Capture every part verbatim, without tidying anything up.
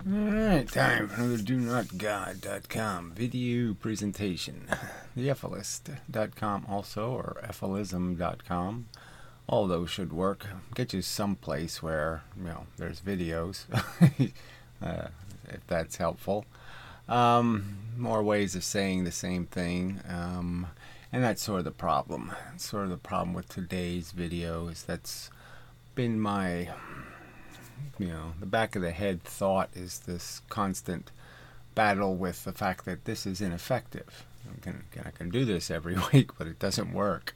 Alright, time for another do not god dot com video presentation. The Effleist dot com also, or Effleism dot com. All those should work. Get you someplace where, you know, there's videos, uh, if that's helpful. Um, more ways of saying the same thing, um, and that's sort of the problem. Sort of the problem with today's video is that's been my, you know, the back of the head thought is this constant battle with the fact that this is ineffective. I can, I can do this every week, but it doesn't work.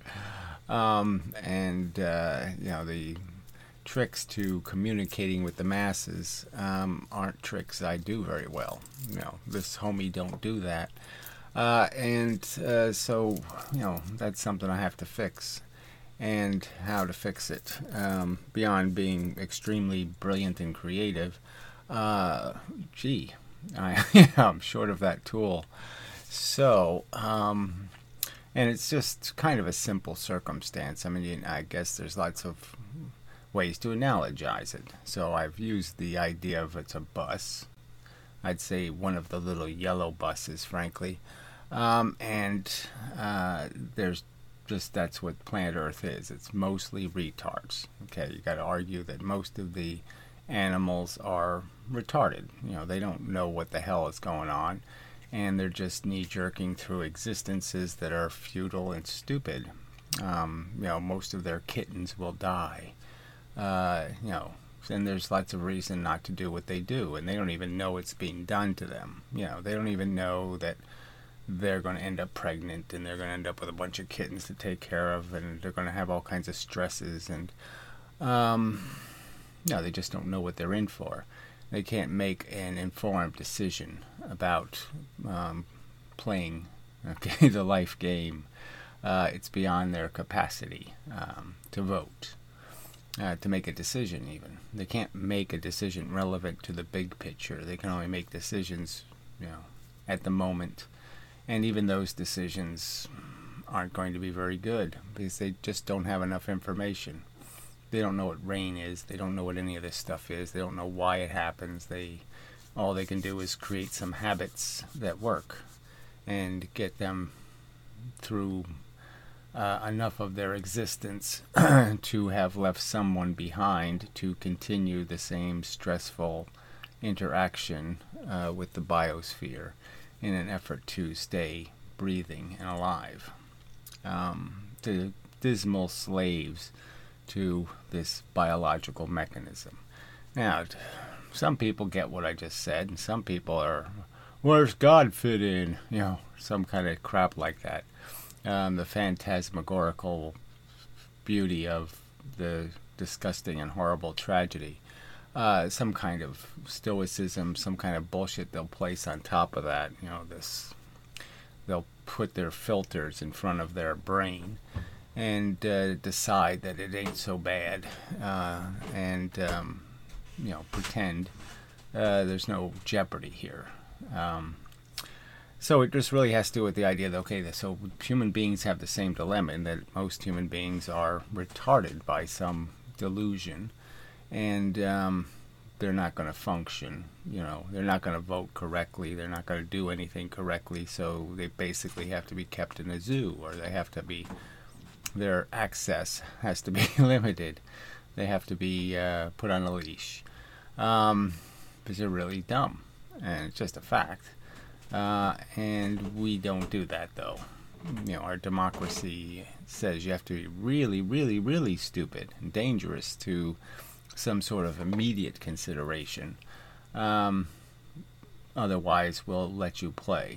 Um, and, uh, you know, the tricks to communicating with the masses um, aren't tricks I do very well. You know, this homie don't do that. Uh, and uh, so, you know, that's something I have to fix. And how to fix it, um, beyond being extremely brilliant and creative. Uh, gee, I, I'm short of that tool. So, um, and it's just kind of a simple circumstance. I mean, you know, I guess there's lots of ways to analogize it. So I've used the idea of it's a bus. I'd say one of the little yellow buses, frankly. Um, and uh, there's just that's what planet Earth is. It's mostly retards. Okay, you got to argue that most of the animals are retarded. You know, they don't know what the hell is going on, and they're just knee-jerking through existences that are futile and stupid. Um, you know, most of their kittens will die. Uh, you know, and there's lots of reason not to do what they do, and they don't even know it's being done to them. You know, they don't even know that they're going to end up pregnant, and they're going to end up with a bunch of kittens to take care of, and they're going to have all kinds of stresses, and um, no, they just don't know what they're in for. They can't make an informed decision about um, playing okay, the life game. Uh, it's beyond their capacity um, to vote, uh, to make a decision even. They can't make a decision relevant to the big picture. They can only make decisions, you know, at the moment. And even those decisions aren't going to be very good because they just don't have enough information. They don't know what rain is. They don't know what any of this stuff is. They don't know why it happens. They, all they can do is create some habits that work and get them through uh, enough of their existence to have left someone behind to continue the same stressful interaction uh, with the biosphere in an effort to stay breathing and alive. Um, the dismal slaves to this biological mechanism. Now, some people get what I just said, and some people are, where's God fit in? You know, some kind of crap like that. Um, the phantasmagorical beauty of the disgusting and horrible tragedy. Uh, some kind of stoicism, some kind of bullshit they'll place on top of that. You know, this, they'll put their filters in front of their brain and uh, decide that it ain't so bad, uh, and um, you know, pretend uh, there's no jeopardy here. Um, so it just really has to do with the idea that, okay, so human beings have the same dilemma in that most human beings are retarded by some delusion. And um, they're not going to function, you know, they're not going to vote correctly, they're not going to do anything correctly, so they basically have to be kept in a zoo, or they have to be, their access has to be limited, they have to be uh, put on a leash, um, because they're really dumb, and it's just a fact, uh, and we don't do that, though. You know, our democracy says you have to be really, really, really stupid and dangerous to some sort of immediate consideration. Um, otherwise, we'll let you play.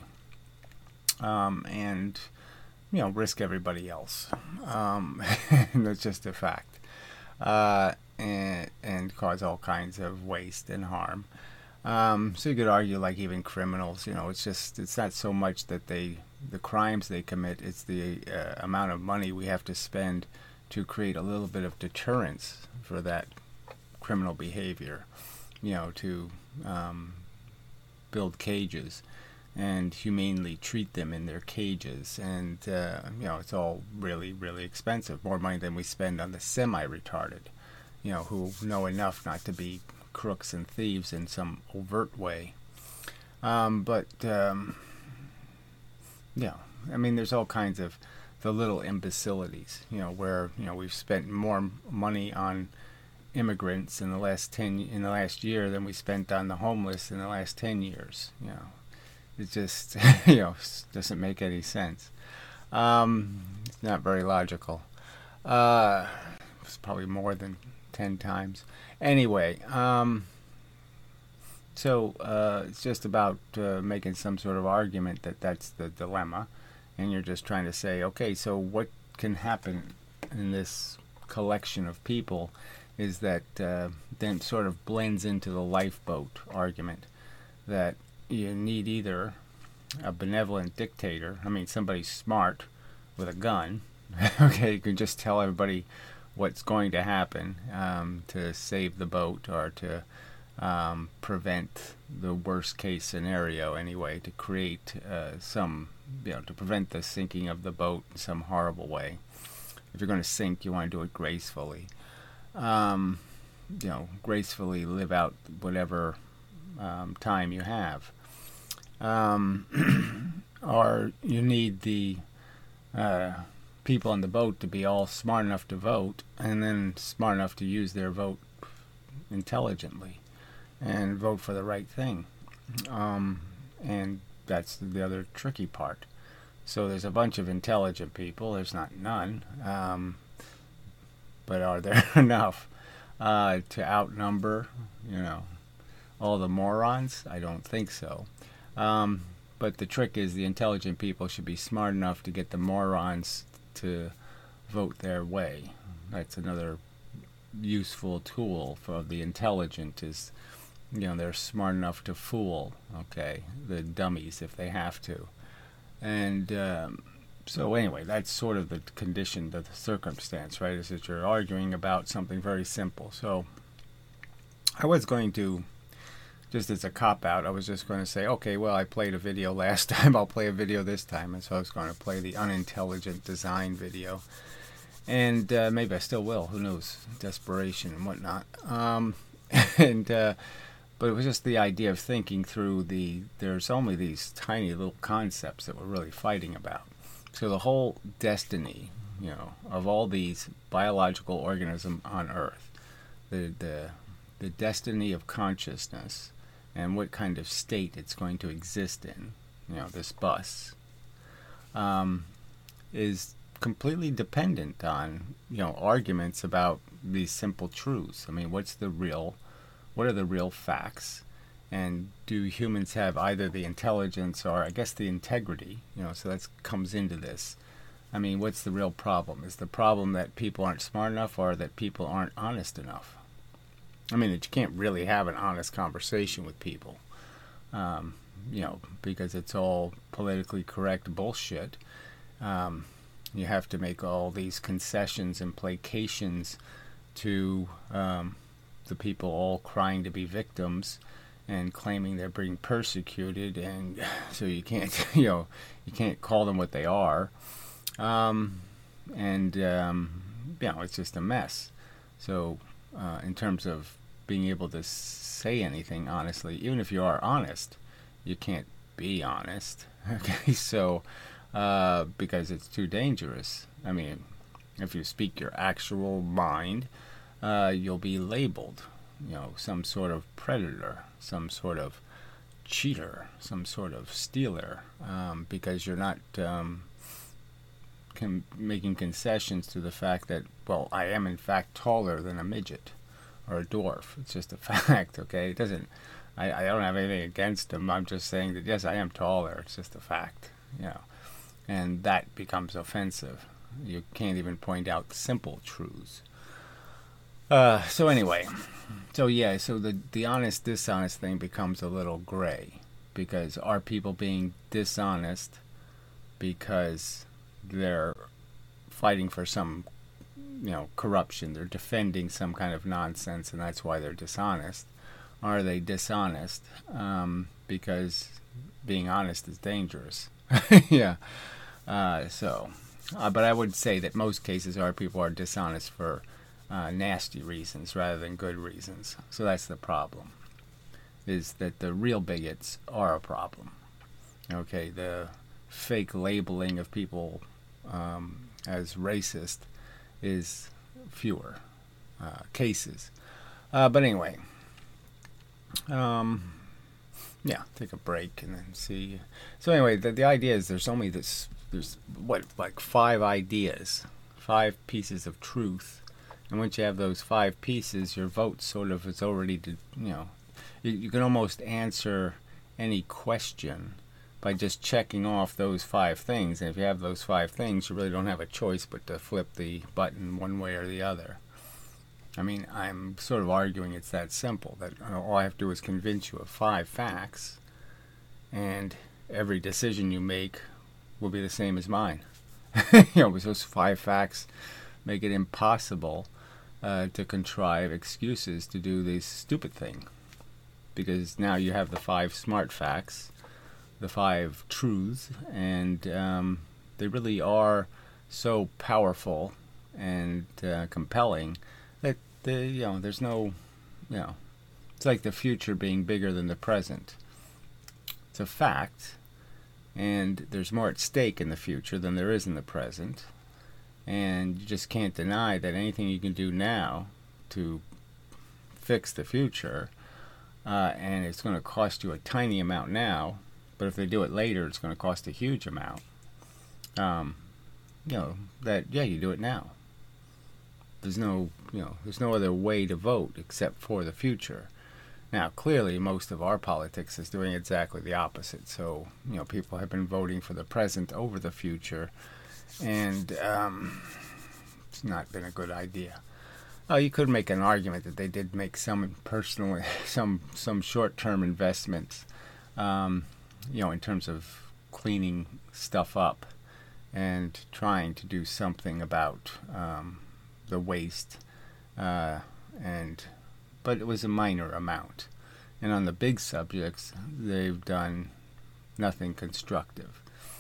Um, and, you know, risk everybody else. Um, and that's just a fact. Uh, and, and cause all kinds of waste and harm. Um, so you could argue, like, even criminals, you know, it's just, it's not so much that they, the crimes they commit, it's the uh, amount of money we have to spend to create a little bit of deterrence for that criminal behavior, you know, to um, build cages and humanely treat them in their cages. And, uh, you know, it's all really, really expensive. More money than we spend on the semi-retarded, you know, who know enough not to be crooks and thieves in some overt way. Um, but, um, yeah, I mean, there's all kinds of the little imbecilities, you know, where, you know, we've spent more money on immigrants in the last ten in the last year than we spent on the homeless in the last ten years. You know, it just you know doesn't make any sense. Um, it's not very logical. Uh, it's probably more than ten times. Anyway, um, so uh, it's just about uh, making some sort of argument that that's the dilemma, and you're just trying to say, okay, so what can happen in this collection of people is that uh, then sort of blends into the lifeboat argument that you need either a benevolent dictator, I mean somebody smart with a gun, okay, you can just tell everybody what's going to happen um, to save the boat or to um, prevent the worst case scenario anyway, to create uh, some, you know, to prevent the sinking of the boat in some horrible way. If you're going to sink, you want to do it gracefully. Um, you know, gracefully live out whatever um, time you have. Um, or you need the uh, people on the boat to be all smart enough to vote, and then smart enough to use their vote intelligently and vote for the right thing. Um, and that's the other tricky part. So there's a bunch of intelligent people. There's not none. Um, But are there enough uh, to outnumber, you know, all the morons? I don't think so. Um, but the trick is the intelligent people should be smart enough to get the morons to vote their way. That's another useful tool for the intelligent is, you know, they're smart enough to fool, okay, the dummies if they have to. And um, so anyway, that's sort of the condition, the circumstance, right, is that you're arguing about something very simple. So I was going to, just as a cop-out, I was just going to say, okay, well, I played a video last time, I'll play a video this time. And so I was going to play the unintelligent design video. And uh, maybe I still will, who knows, desperation and whatnot. Um, and uh, but it was just the idea of thinking through the, there's only these tiny little concepts that we're really fighting about. So the whole destiny, you know, of all these biological organisms on Earth, the the the destiny of consciousness and what kind of state it's going to exist in, you know, this bus, um, is completely dependent on, you know, arguments about these simple truths. I mean, what's the real, what are the real facts? And do humans have either the intelligence or, I guess, the integrity? You know, so that comes into this. I mean, what's the real problem? Is the problem that people aren't smart enough or that people aren't honest enough? I mean, that you can't really have an honest conversation with people, um, you know, because it's all politically correct bullshit. Um, you have to make all these concessions and placations to um, the people all crying to be victims and claiming they're being persecuted, and so you can't, you know, you can't call them what they are, um, and um, you know, it's just a mess. So, uh, in terms of being able to say anything honestly, even if you are honest, you can't be honest. Okay, so uh, because it's too dangerous. I mean, if you speak your actual mind, uh, you'll be labeled, you know, some sort of predator, some sort of cheater, some sort of stealer, um, because you're not um, con- making concessions to the fact that, well, I am in fact taller than a midget or a dwarf. It's just a fact, okay? It doesn't, I, I don't have anything against them. I'm just saying that, yes, I am taller. It's just a fact, you know, and that becomes offensive. You can't even point out simple truths. Uh, so anyway, so yeah, so the, the honest, dishonest thing becomes a little gray, because are people being dishonest because they're fighting for some, you know, corruption, they're defending some kind of nonsense and that's why they're dishonest? Are they dishonest um, because being honest is dangerous? Yeah, uh, so, uh, but I would say that most cases are people are dishonest for uh, nasty reasons rather than good reasons. So that's the problem, is that the real bigots are a problem. Okay, the fake labeling of people um, as racist is fewer uh, cases. Uh, but anyway, um, yeah, take a break and then see. So anyway, the, the idea is there's only this, there's what, like five ideas, five pieces of truth. And once you have those five pieces, your vote sort of is already, to, you know, you, you can almost answer any question by just checking off those five things. And if you have those five things, you really don't have a choice but to flip the button one way or the other. I mean, I'm sort of arguing it's that simple, that all I have to do is convince you of five facts, and every decision you make will be the same as mine. You know, because those five facts make it impossible uh, to contrive excuses to do this stupid thing. Because now you have the five smart facts, the five truths, and um, they really are so powerful and uh, compelling that the, you know, there's no, you know, it's like the future being bigger than the present. It's a fact, and there's more at stake in the future than there is in the present, and you just can't deny that anything you can do now to fix the future, uh, and it's going to cost you a tiny amount now, but if they do it later, it's going to cost a huge amount. Um, you know, that, yeah, you do it now. There's no, you know, there's no other way to vote except for the future. Now, clearly, most of our politics is doing exactly the opposite. So, you know, people have been voting for the present over the future, and um, it's not been a good idea. Oh, you could make an argument that they did make some personal, some some short-term investments, um, you know, in terms of cleaning stuff up and trying to do something about um, the waste, uh, and but it was a minor amount. And on the big subjects, they've done nothing constructive.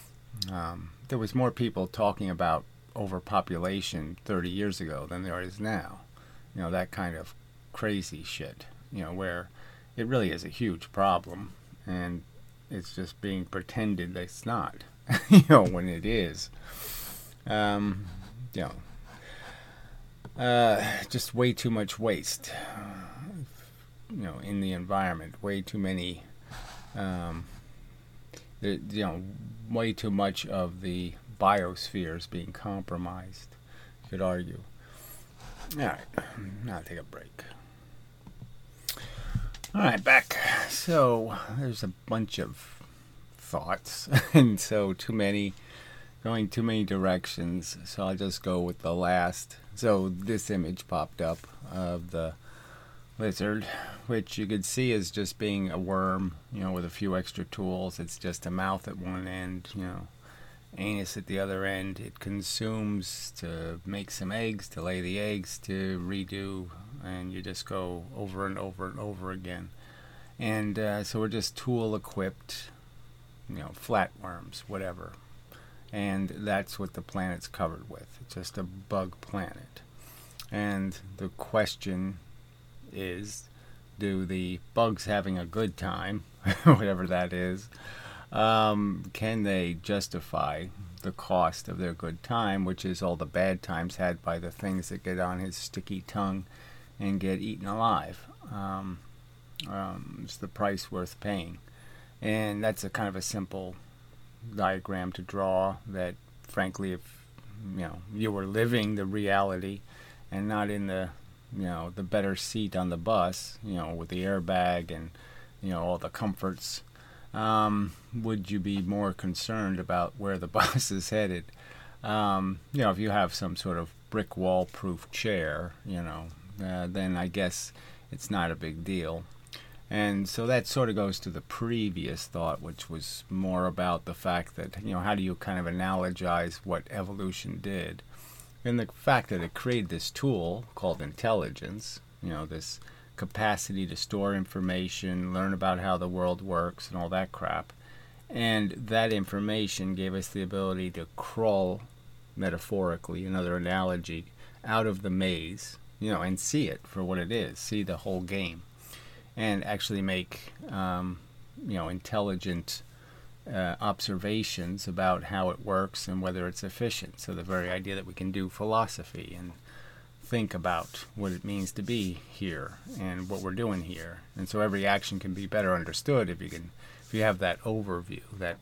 Um, there was more people talking about overpopulation thirty years ago than there is now. You know, that kind of crazy shit, you know, where it really is a huge problem, and it's just being pretended that it's not, you know, when it is. Um, you know, uh, just way too much waste, you know, in the environment. Way too many, um, the, you know, way too much of the biosphere is being compromised, you could argue. All right, now I'll take a break. All right, back. So there's a bunch of thoughts, and so too many, going too many directions. So I'll just go with the last. So this image popped up of the lizard, which you could see as just being a worm, you know, with a few extra tools. It's just a mouth at one end, you know, anus at the other end. It consumes to make some eggs, to lay the eggs, to redo, and you just go over and over and over again. And uh, so we're just tool equipped, you know, flatworms, whatever. And that's what the planet's covered with. It's just a bug planet. And the question is, do the bugs having a good time, whatever that is, Um, can they justify the cost of their good time, which is all the bad times had by the things that get on his sticky tongue and get eaten alive? Um, um, it's the price worth paying. And that's a kind of a simple diagram to draw that, frankly, if you know you were living the reality and not in the, you know, the better seat on the bus, you know, with the airbag and, you know, all the comforts, Um, would you be more concerned about where the bus is headed? Um, you know, if you have some sort of brick wall proof chair, you know, uh, then I guess it's not a big deal. And so that sort of goes to the previous thought, which was more about the fact that, you know, how do you kind of analogize what evolution did? And the fact that it created this tool called intelligence, you know, this capacity to store information, learn about how the world works and all that crap. And that information gave us the ability to crawl, metaphorically, another analogy, out of the maze, you know, and see it for what it is, see the whole game, and actually make, um, you know, intelligent uh, observations about how it works and whether it's efficient. So the very idea that we can do philosophy and think about what it means to be here and what we're doing here. And so every action can be better understood if you can, if you have that overview, that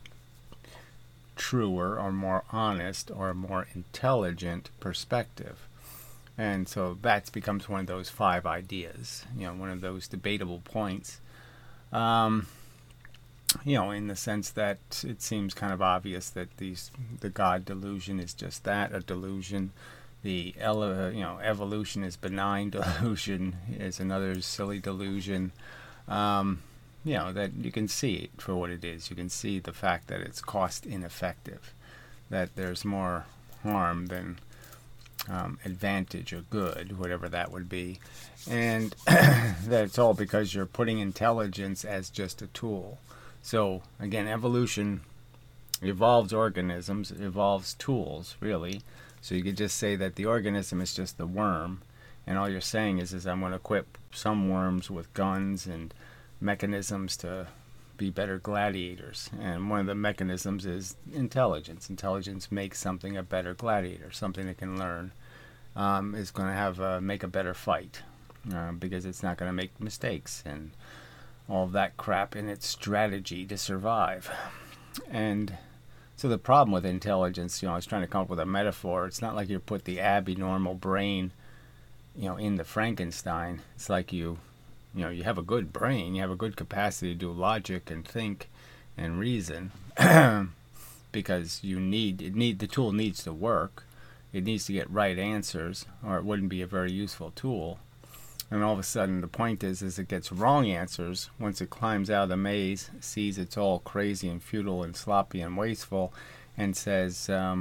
truer or more honest or more intelligent perspective. And so that becomes one of those five ideas, you know, one of those debatable points. Um, you know, in the sense that it seems kind of obvious that these the God delusion is just that, a delusion. The ele- you know evolution is benign delusion is another silly delusion. Um, you know, that you can see it for what it is. You can see the fact that it's cost ineffective, that there's more harm than um, advantage or good, whatever that would be, and that it's all because you're putting intelligence as just a tool. So again, evolution evolves organisms, evolves tools, really. So you could just say that the organism is just the worm, and all you're saying is, is I'm going to equip some worms with guns and mechanisms to be better gladiators. And one of the mechanisms is intelligence. Intelligence makes something a better gladiator, something that can learn, um, is going to have a, make a better fight, uh, because it's not going to make mistakes and all of that crap in its strategy to survive. And so the problem with intelligence, you know, I was trying to come up with a metaphor. It's not like you put the abnormal brain, you know, in the Frankenstein. It's like you, you know, you have a good brain, you have a good capacity to do logic and think and reason, because you need it. Need the tool needs to work. It needs to get right answers, or it wouldn't be a very useful tool. And all of a sudden, the point is, is it gets wrong answers. Once it climbs out of the maze, sees it's all crazy and futile and sloppy and wasteful, and says, um,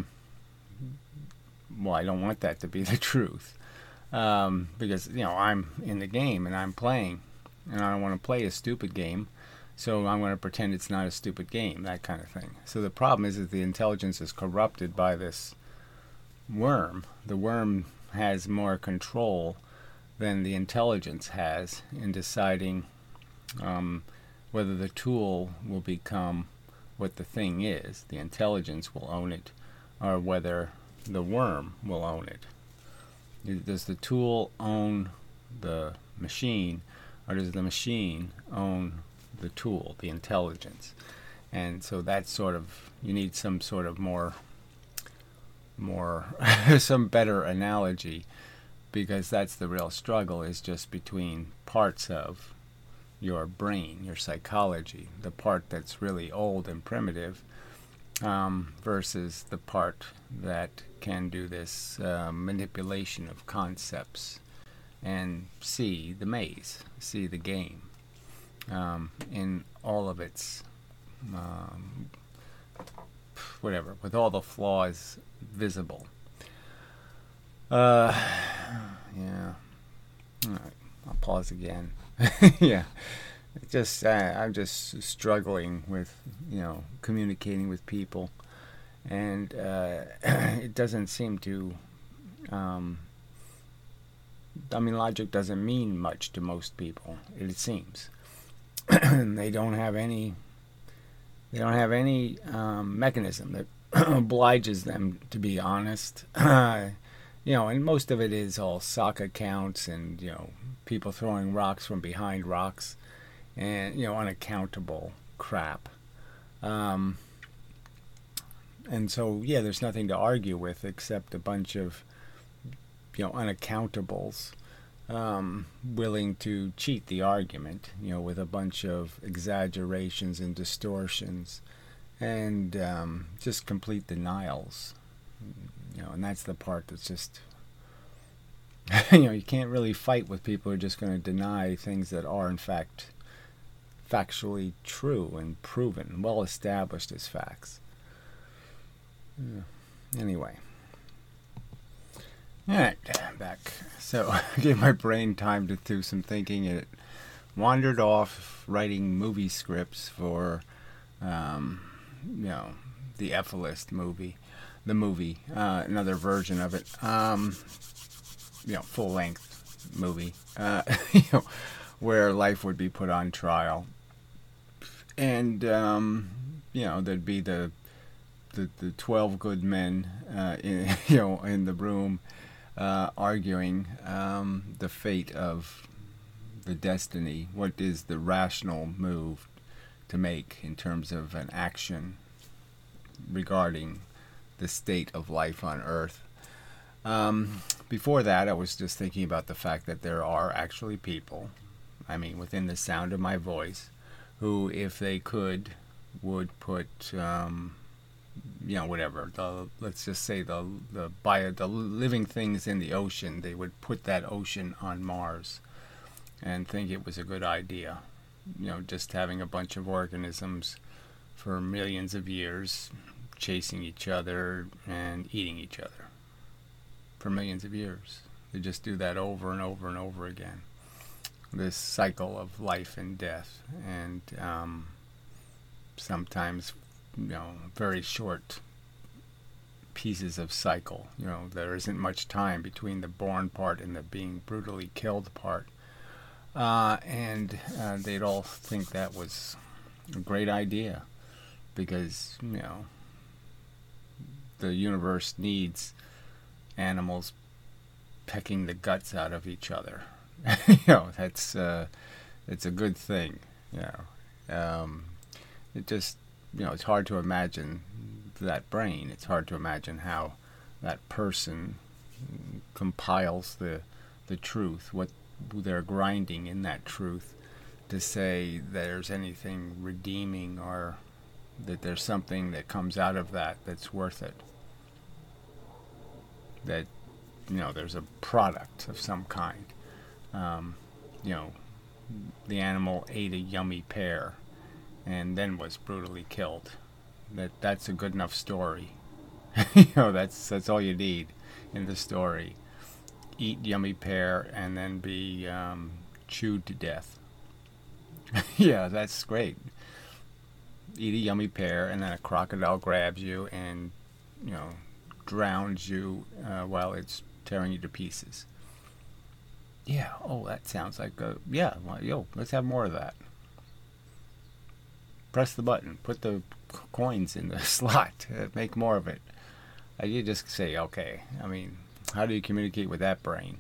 well, I don't want that to be the truth. Um, because, you know, I'm in the game and I'm playing, and I don't want to play a stupid game, so I'm going to pretend it's not a stupid game, that kind of thing. So the problem is that the intelligence is corrupted by this worm. The worm has more control than the intelligence has in deciding um, whether the tool will become what the thing is, the intelligence will own it, or whether the worm will own it. Does the tool own the machine, or does the machine own the tool, the intelligence? And so that's sort of, you need some sort of more, more, some better analogy, because that's the real struggle, is just between parts of your brain, your psychology, the part that's really old and primitive, um, versus the part that can do this uh, manipulation of concepts and see the maze, see the game, um, in all of its, um, whatever, with all the flaws visible. Uh, yeah. All right. I'll pause again. Yeah. It just, uh, I'm just struggling with, you know, communicating with people, and uh, it doesn't seem to. Um, I mean, logic doesn't mean much to most people. It seems they don't have any. They don't have any um, mechanism that obliges them to be honest. You know, and most of it is all sock accounts and, you know, people throwing rocks from behind rocks and, you know, unaccountable crap. Um, and so, yeah, there's nothing to argue with except a bunch of, you know, unaccountables um, willing to cheat the argument, you know, with a bunch of exaggerations and distortions and um, just complete denials. You know, and that's the part that's just, you know, you can't really fight with people who are just going to deny things that are, in fact, factually true and proven, well established as facts. Yeah. Anyway. Alright, back. So, I gave my brain time to do some thinking, and it wandered off writing movie scripts for, um, you know, the F L I S T movie. The movie, uh, another version of it. Um, you know, full-length movie, uh, you know, where life would be put on trial, and um, you know, there'd be the the, the twelve good men, uh, in, you know, in the room, uh, arguing um, the fate of the destiny. What is the rational move to make in terms of an action regarding the state of life on Earth? Um, before that, I was just thinking about the fact that there are actually people, I mean, within the sound of my voice, who, if they could, would put, um, you know, whatever, the, let's just say the the bio, the living things in the ocean, they would put that ocean on Mars and think it was a good idea. You know, just having a bunch of organisms for millions of years chasing each other and eating each other for millions of years. They just do that over and over and over again. This cycle of life and death, and um, sometimes, you know, very short pieces of cycle. You know, there isn't much time between the born part and the being brutally killed part. Uh, and uh, they'd all think that was a great idea because, you know, the universe needs animals pecking the guts out of each other. You know, that's uh, it's a good thing. You know, um, it just, you know, it's hard to imagine that brain. It's hard to imagine how that person compiles the the truth, what they're grinding in that truth, to say there's anything redeeming or that there's something that comes out of that that's worth it. That, you know, there's a product of some kind. Um, you know, the animal ate a yummy pear and then was brutally killed. That that's a good enough story. You know, that's that's all you need in the story. Eat yummy pear and then be um, chewed to death. Yeah, that's great. Eat a yummy pear and then a crocodile grabs you and, you know, drowns you uh, while it's tearing you to pieces. Yeah, oh, that sounds like a, yeah, well, yo, let's have more of that. Press the button, put the c- coins in the slot, uh, make more of it. Uh, you just say, okay, I mean, how do you communicate with that brain?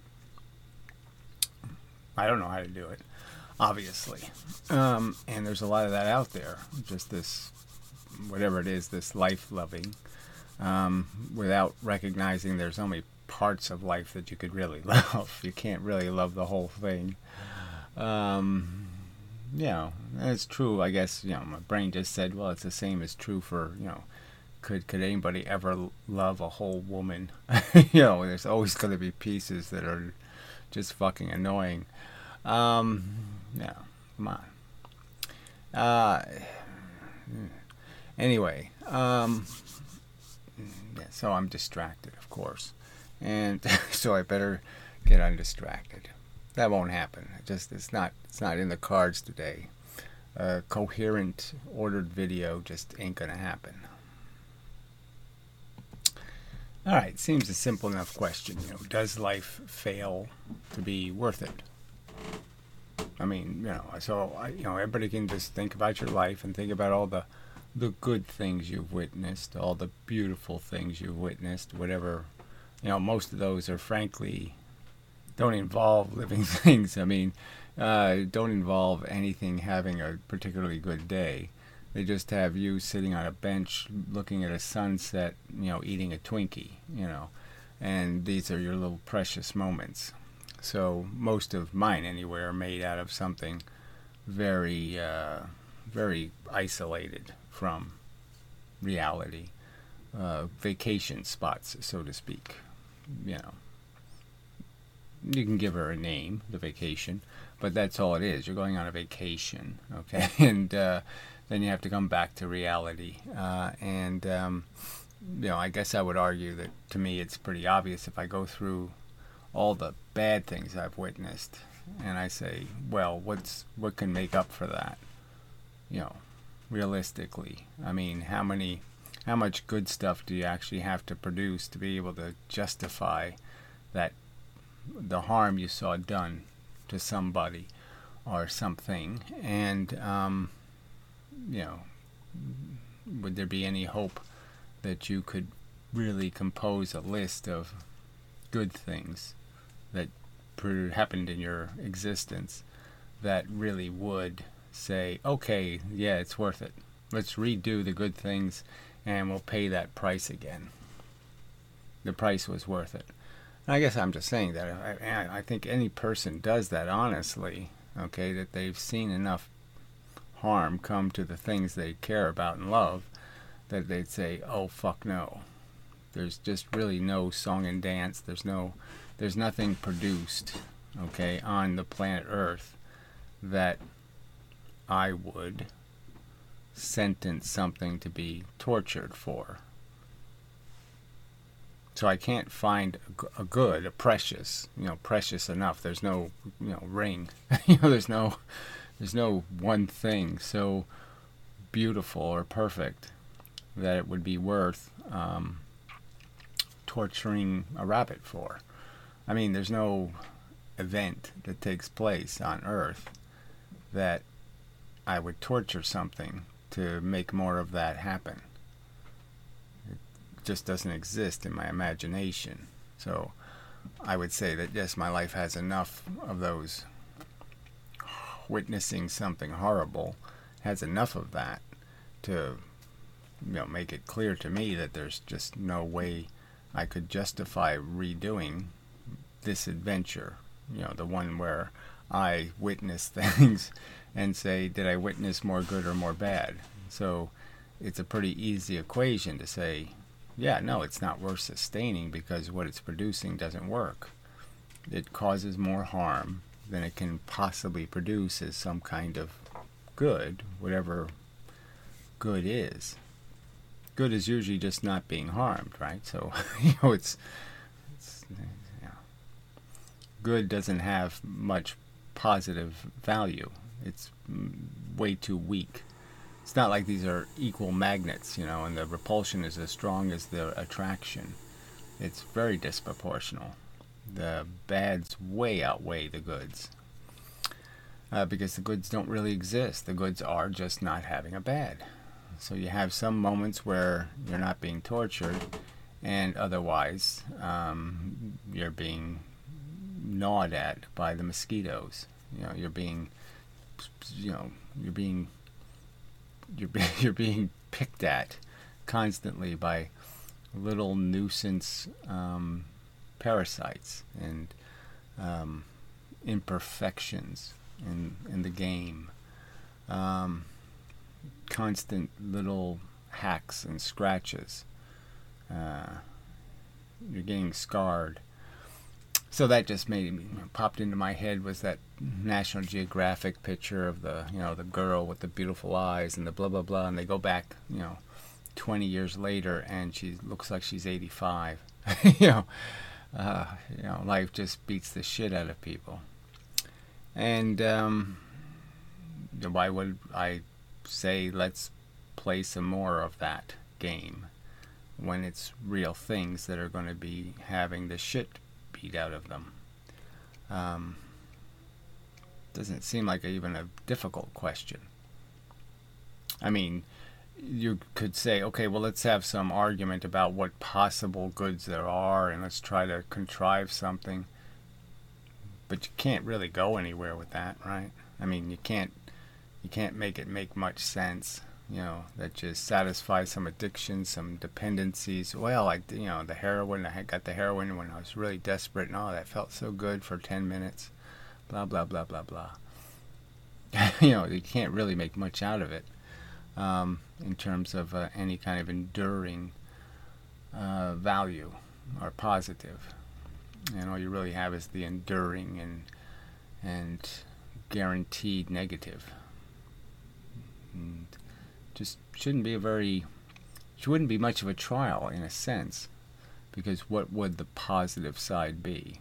I don't know how to do it, obviously. Um, and there's a lot of that out there, just this, whatever it is, this life-loving, um, without recognizing there's only parts of life that you could really love. You can't really love the whole thing. Um, you know, and it's true, I guess, you know, my brain just said, well, it's the same as true for, you know, could could anybody ever l- love a whole woman? You know, there's always going to be pieces that are just fucking annoying. Um, yeah, come on. Uh, anyway, um, yeah, so I'm distracted, of course. And so I better get undistracted. That won't happen. It just it's not it's not in the cards today. A coherent, ordered video just ain't gonna happen. All right, seems a simple enough question. You know, does life fail to be worth it? I mean, you know, so I, you know, everybody can just think about your life and think about all the the good things you've witnessed, all the beautiful things you've witnessed, whatever. You know, most of those are frankly don't involve living things. I mean, uh, don't involve anything having a particularly good day. They just have you sitting on a bench looking at a sunset, you know, eating a Twinkie, you know, and these are your little precious moments. So most of mine, anyway, are made out of something very, uh, very isolated from reality. Uh, vacation spots, so to speak. You know, you can give her a name, the vacation, but that's all it is. You're going on a vacation, okay? And uh, then you have to come back to reality. Uh, and, um, you know, I guess I would argue that to me it's pretty obvious if I go through all the bad things I've witnessed and I say, well, what's what can make up for that? You know, realistically. I mean, how many... How much good stuff do you actually have to produce to be able to justify that the harm you saw done to somebody or something, and um, you know, would there be any hope that you could really compose a list of good things that happened in your existence that really would say, okay, yeah, it's worth it. Let's redo the good things and we'll pay that price again. The price was worth it. And I guess I'm just saying that. I, I think any person does that honestly, okay, that they've seen enough harm come to the things they care about and love, that they'd say, oh, fuck no. There's just really no song and dance. There's no, there's nothing produced, okay, on the planet Earth that I would sentence something to be tortured for. So I can't find a good, a precious, you know, precious enough. There's no, you know, ring. you know, there's no, there's no one thing so beautiful or perfect that it would be worth um, torturing a rabbit for. I mean, there's no event that takes place on Earth that I would torture something to make more of that happen. It just doesn't exist in my imagination. So I would say that yes, my life has enough of those. Witnessing something horrible has enough of that to, you know, make it clear to me that there's just no way I could justify redoing this adventure. You know, the one where I witness things and say, did I witness more good or more bad? So it's a pretty easy equation to say, yeah, no, it's not worth sustaining because what it's producing doesn't work. It causes more harm than it can possibly produce as some kind of good, whatever good is. Good is usually just not being harmed, right? So, you know, it's, it's you know, good doesn't have much positive value. It's way too weak. It's not like these are equal magnets, you know, and the repulsion is as strong as the attraction. It's very disproportional. The bads way outweigh the goods. Uh, because the goods don't really exist. The goods are just not having a bad. So you have some moments where you're not being tortured, and otherwise um, you're being gnawed at by the mosquitoes. You know, you're being, you know, you're being, you're being, you're being picked at constantly by little nuisance um, parasites and um, imperfections in in the game. Um, constant little hacks and scratches. Uh, you're getting scarred. So that just made me popped into my head was that National Geographic picture of the you know the girl with the beautiful eyes and the blah blah blah, and they go back you know twenty years later and she looks like she's eighty-five. you know, uh, you know, life just beats the shit out of people. And um, why would I say let's play some more of that game when it's real things that are going to be having the shit beat out of them? Um, doesn't seem like a, even a difficult question. I mean, you could say, okay, well, let's have some argument about what possible goods there are and let's try to contrive something. But you can't really go anywhere with that, right? I mean, you can't you can't make it make much sense, you know, that just satisfies some addictions, some dependencies. Well, I, you know, the heroin, I got the heroin when I was really desperate, and oh, that felt so good for ten minutes, blah, blah, blah, blah, blah. you know, you can't really make much out of it um, in terms of uh, any kind of enduring uh, value or positive. And all you really have is the enduring and and guaranteed negative. And just shouldn't be a very, it wouldn't be much of a trial in a sense, because what would the positive side be?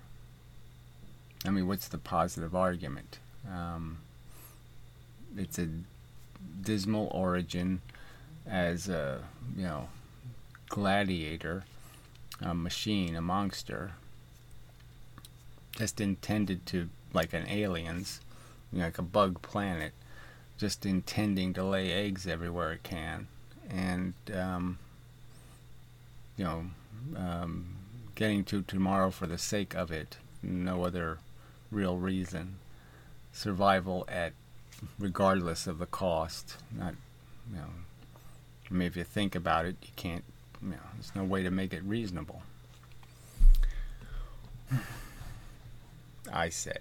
I mean, what's the positive argument? Um, it's a dismal origin as a, you know, gladiator, a machine, a monster, just intended to, like an aliens, you know, like a bug planet, just intending to lay eggs everywhere it can, and um, you know, um, getting to tomorrow for the sake of it, no other real reason. Survival at, regardless of the cost. Not, you know, I mean, if you think about it, you can't, you know, there's no way to make it reasonable. I say.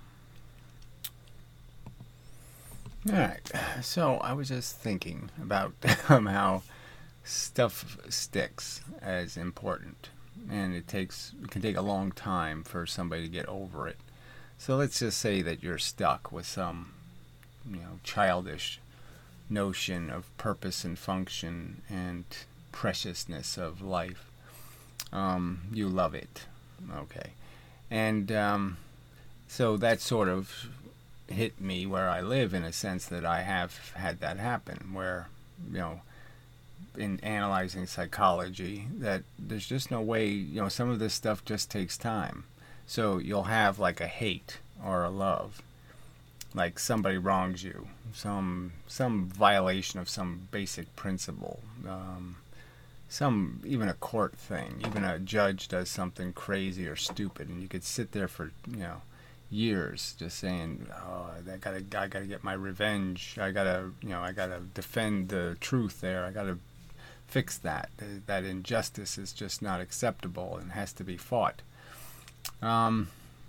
Alright, so I was just thinking about um, how stuff sticks as important, and it takes, it can take a long time for somebody to get over it. So let's just say that you're stuck with some, you know, childish notion of purpose and function and preciousness of life. Um, you love it, okay, and um, so that sort of hit me where I live, in a sense that I have had that happen, where, you know, in analyzing psychology, that there's just no way, you know, some of this stuff just takes time. So you'll have like a hate or a love, like somebody wrongs you, some some violation of some basic principle, um, some, even a court thing, even a judge does something crazy or stupid, and you could sit there for, you know, years just saying, oh, I gotta, I gotta get my revenge, I gotta, you know, I gotta defend the truth there, I gotta fix that, that injustice is just not acceptable and has to be fought. Um,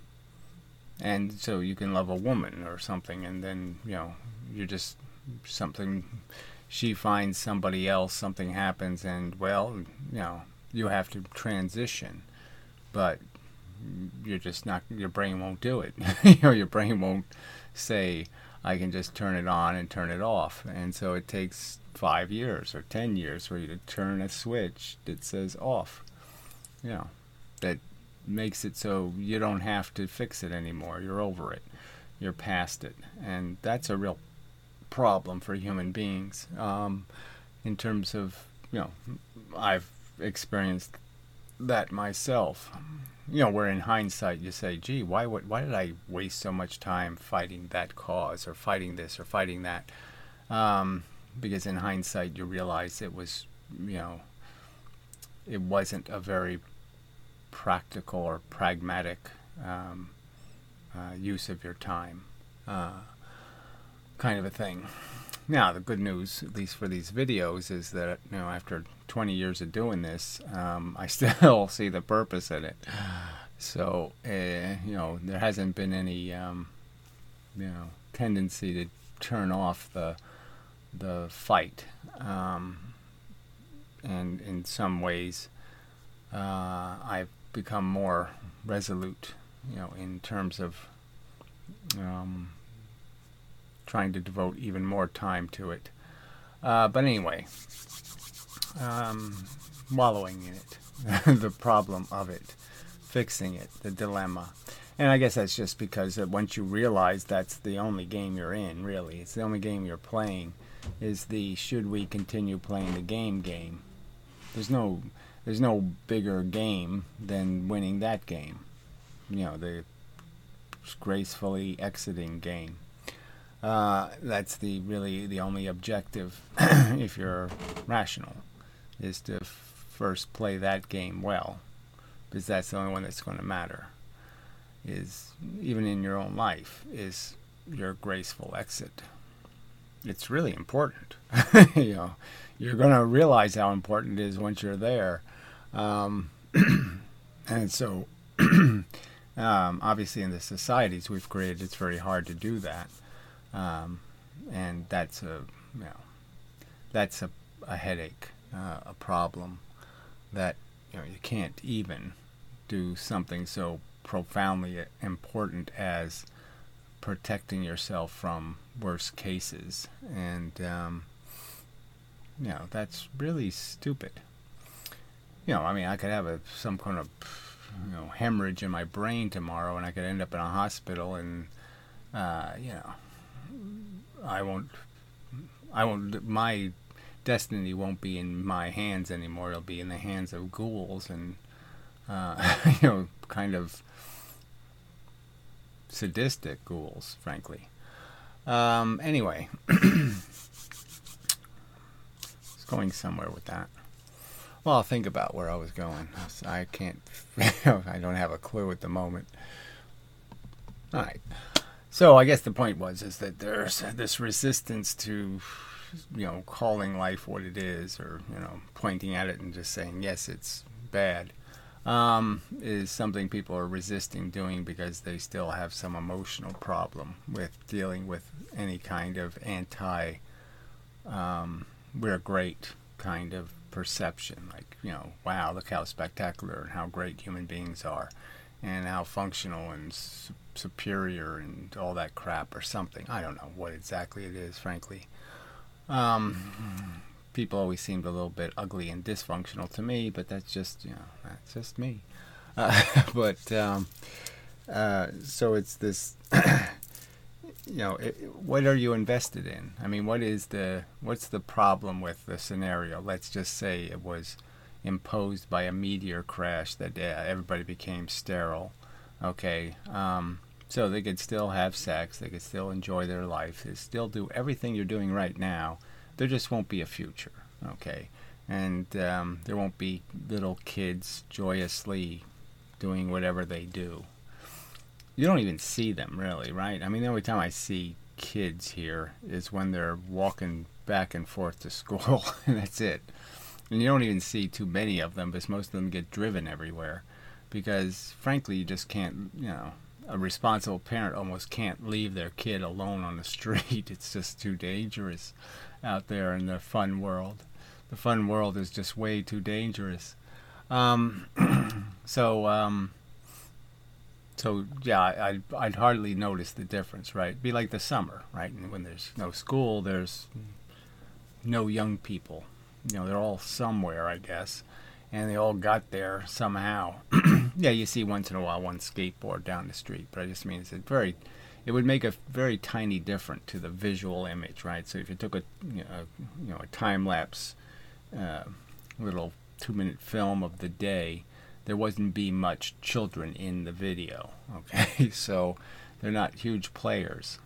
and so you can love a woman or something, and then, you know, you're just something, she finds somebody else, something happens, and, well, you know, you have to transition, but you're just not, your brain won't do it. You know, your brain won't say, I can just turn it on and turn it off. And so it takes five years or ten years for you to turn a switch that says off, you know, that makes it so you don't have to fix it anymore. You're over it. You're past it. And that's a real problem for human beings. Um, in terms of, you know, I've experienced that myself. You know, where in hindsight you say, gee, why would, why did I waste so much time fighting that cause or fighting this or fighting that? Um, because in hindsight you realize it was, you know, it wasn't a very practical or pragmatic um, uh, use of your time, uh, kind of a thing. Now, the good news, at least for these videos, is that, you know, after twenty years of doing this, um, I still see the purpose in it. So, uh, you know, there hasn't been any, um, you know, tendency to turn off the the fight. Um, and in some ways, uh, I've become more resolute, you know, in terms of um, trying to devote even more time to it. Uh, but anyway, um, wallowing in it, the problem of it, fixing it, the dilemma. And I guess that's just because once you realize that's the only game you're in, really, it's the only game you're playing, is the should we continue playing the game game. There's no, there's no bigger game than winning that game. You know, the gracefully exiting game. Uh, that's the really the only objective, if you're rational, is to f- first play that game well, because that's the only one that's going to matter. Is, even in your own life, is your graceful exit. It's really important. You know, you're going to realize how important it is once you're there. Um, and so, um, obviously, in the societies we've created, it's very hard to do that. Um, and that's a, you know, that's a, a headache, uh, a problem that, you know, you can't even do something so profoundly important as protecting yourself from worst cases. And, um, you know, that's really stupid. You know, I mean, I could have a, some kind of, you know, hemorrhage in my brain tomorrow, and I could end up in a hospital, and, uh, you know, I won't, I won't, my destiny won't be in my hands anymore. It'll be in the hands of ghouls and, uh, you know, kind of sadistic ghouls, frankly. Um, anyway, it's going somewhere with that. Well, I'll think about where I was going. I can't, I don't have a clue at the moment. All right. So I guess the point was is that there's this resistance to, you know, calling life what it is, or, you know, pointing at it and just saying, yes, it's bad, um, is something people are resisting doing because they still have some emotional problem with dealing with any kind of anti, um, we're great kind of perception. Like, you know, wow, look how spectacular and how great human beings are, and how functional and su- superior and all that crap or something. I don't know what exactly it is, frankly. Um, people always seemed a little bit ugly and dysfunctional to me, but that's just, you know, that's just me. Uh, but, um, uh, so it's this, you know, it, what are you invested in? I mean, what is the, what's the problem with the scenario? Let's just say it was imposed by a meteor crash that uh, everybody became sterile. Okay, um, so they could still have sex, they could still enjoy their life, they still do everything you're doing right now. There just won't be a future, okay? And um, there won't be little kids joyously doing whatever they do. You don't even see them, really, right? I mean, the only time I see kids here is when they're walking back and forth to school, and that's it. And you don't even see too many of them, because most of them get driven everywhere. Because, frankly, you just can't, you know, a responsible parent almost can't leave their kid alone on the street. It's just too dangerous out there in the fun world. The fun world is just way too dangerous. Um, so, um, so yeah, I, I'd, I'd hardly notice the difference, right? It'd be like the summer, right? And when there's no school, there's no young people. You know, they're all somewhere, I guess. And they all got there somehow. Yeah, you see once in a while one skateboard down the street, but I just mean it's a very, it would make a very tiny difference to the visual image, right? So if you took a, you know, a, you know, a time lapse, uh, little two-minute film of the day, there wouldn't be much children in the video. Okay, so they're not huge players.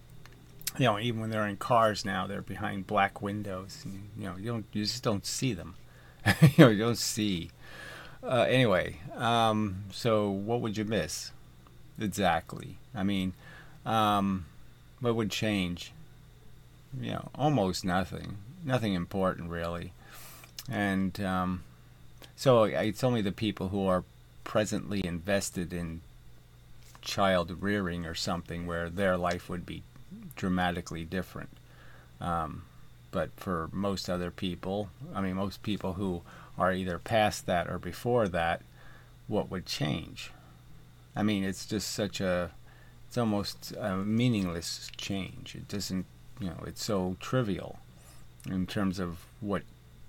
You know, even when they're in cars now, they're behind black windows. And, you know, you don't, you just don't see them. You know, you don't see. Uh, anyway, um, so what would you miss? Exactly. I mean, um, what would change? You know, almost nothing. Nothing important, really. And um, so it's only the people who are presently invested in child rearing or something where their life would be dramatically different. Um, but for most other people, I mean, most people who are either past that or before that, what would change? I mean, it's just such a, it's almost a meaningless change. It doesn't, you know, it's so trivial in terms of what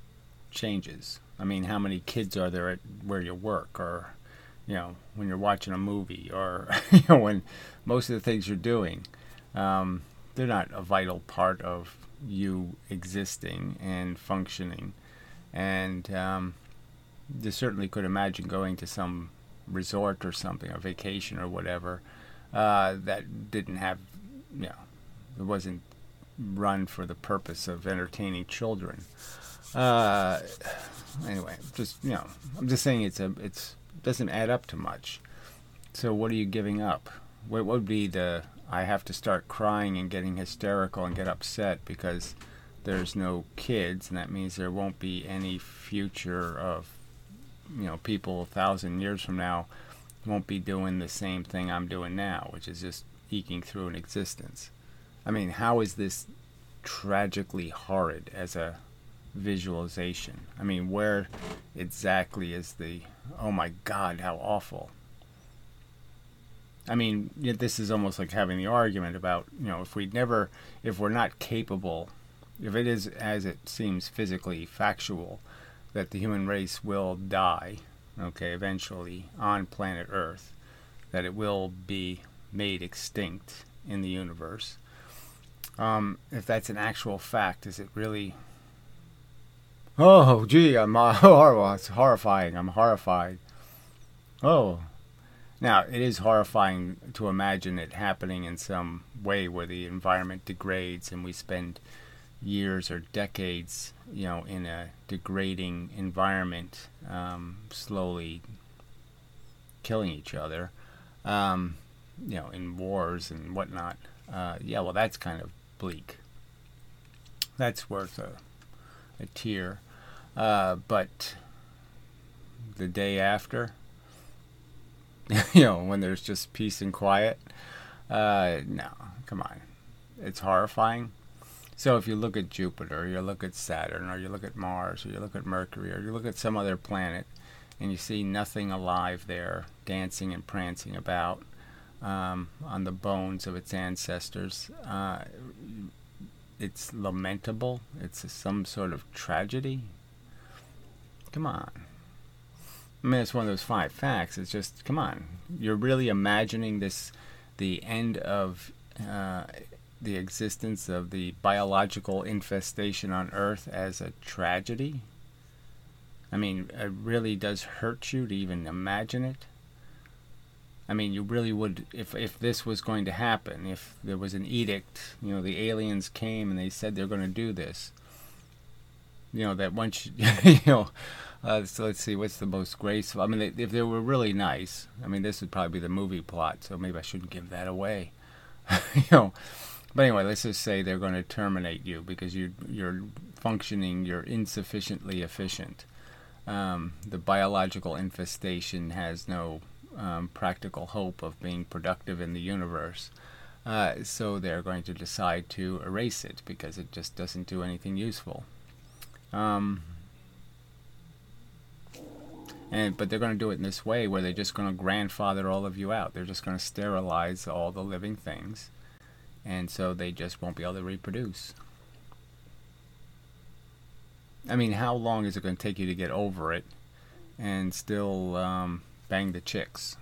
changes. I mean, how many kids are there at where you work, or, you know, when you're watching a movie, or, you know, when most of the things you're doing, um, they're not a vital part of you existing and functioning. And um, you certainly could imagine going to some resort or something, or vacation or whatever, uh, that didn't have, you know, it wasn't run for the purpose of entertaining children. Uh, anyway, just, you know, I'm just saying it's a, it's, it doesn't add up to much. So what are you giving up? What would be the, I have to start crying and getting hysterical and get upset because there's no kids, and that means there won't be any future of, you know, people a thousand years from now won't be doing the same thing I'm doing now, which is just eking through an existence. I mean, how is this tragically horrid as a visualization? I mean, where exactly is the, oh my God, how awful? I mean, this is almost like having the argument about, you know, if we never, if we're not capable, if it is as it seems physically factual, that the human race will die, okay, eventually on planet Earth, that it will be made extinct in the universe. Um, if that's an actual fact, is it really? Oh, gee, I'm uh, horrible. It's horrifying. I'm horrified. Oh, Now, it is horrifying to imagine it happening in some way where the environment degrades and we spend years or decades, you know, in a degrading environment, um, slowly killing each other, um, you know, in wars and whatnot. Uh, yeah, well, that's kind of bleak. That's worth a, a tear. Uh, but the day after, you know, when there's just peace and quiet, uh, no, come on. It's horrifying. So if you look at Jupiter, or you look at Saturn, or you look at Mars, or you look at Mercury, or you look at some other planet, and you see nothing alive there dancing and prancing about um, on the bones of its ancestors, uh, it's lamentable. It's some sort of tragedy. Come on. I mean, it's one of those five facts. It's just, come on. You're really imagining this, the end of uh, the existence of the biological infestation on Earth as a tragedy? I mean, it really does hurt you to even imagine it. I mean, you really would, if if this was going to happen, if there was an edict, you know, the aliens came and they said they're going to do this, you know, that once, you, you know, uh, so let's see, what's the most graceful? I mean, they, if they were really nice, I mean, this would probably be the movie plot, so maybe I shouldn't give that away, you know. But anyway, let's just say they're going to terminate you because you, you're functioning, you're insufficiently efficient. Um, the biological infestation has no um, practical hope of being productive in the universe. Uh, so they're going to decide to erase it because it just doesn't do anything useful. Um, and but they're going to do it in this way where they're just going to grandfather all of you out. They're just going to sterilize all the living things. And so they just won't be able to reproduce. I mean, how long is it going to take you to get over it and still um, bang the chicks?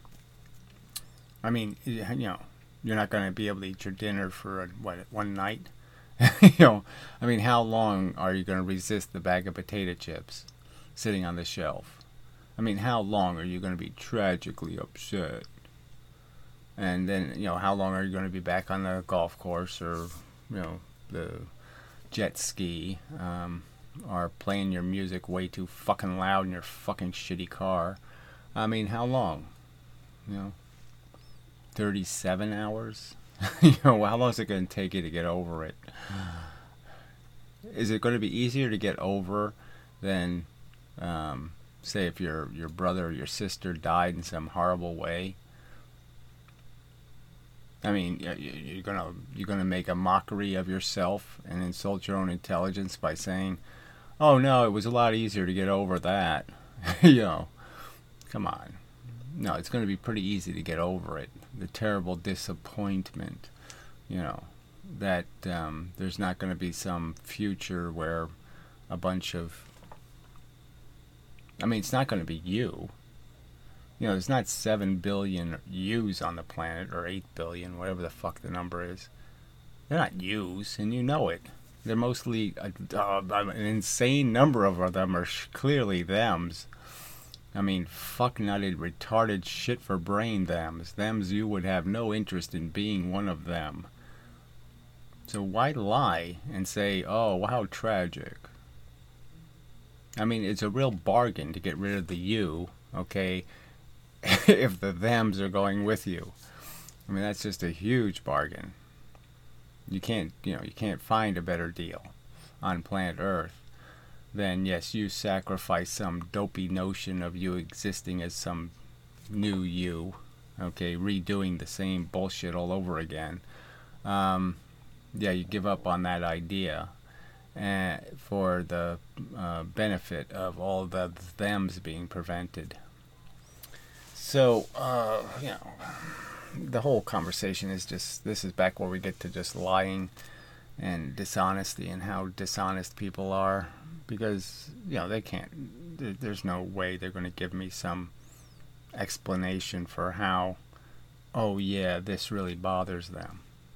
I mean, you know, you're not going to be able to eat your dinner for, a, what, one night? You know, I mean, how long are you going to resist the bag of potato chips sitting on the shelf? I mean, how long are you going to be tragically upset? And then, you know, how long are you going to be back on the golf course or, you know, the jet ski, um, or playing your music way too fucking loud in your fucking shitty car? I mean, how long? You know, thirty-seven hours? You know, how long is it going to take you to get over it? Is it going to be easier to get over than, um, say, if your your brother or your sister died in some horrible way? I mean, you're gonna you're gonna make a mockery of yourself and insult your own intelligence by saying, "Oh no, it was a lot easier to get over that." You know, come on. No, it's going to be pretty easy to get over it. The terrible disappointment, you know, that um, there's not going to be some future where a bunch of, I mean, it's not going to be you. You know, there's not seven billion yous on the planet, or eight billion, whatever the fuck the number is. They're not yous, and you know it. They're mostly, uh, uh, an insane number of them are sh- clearly thems. I mean, fuck-nutted, retarded shit for brain thems. Thems you would have no interest in being one of them. So why lie and say, oh, how tragic? I mean, it's a real bargain to get rid of the you, okay, if the thems are going with you. I mean, that's just a huge bargain. You can't, you know, you can't find a better deal on planet Earth than, yes, you sacrifice some dopey notion of you existing as some new you, okay, redoing the same bullshit all over again. Um, yeah, you give up on that idea uh, for the uh, benefit of all the thems being prevented. So, uh, you know, the whole conversation is just, this is back where we get to just lying and dishonesty and how dishonest people are. Because, you know, they can't, there, there's no way they're going to give me some explanation for how, oh yeah, this really bothers them.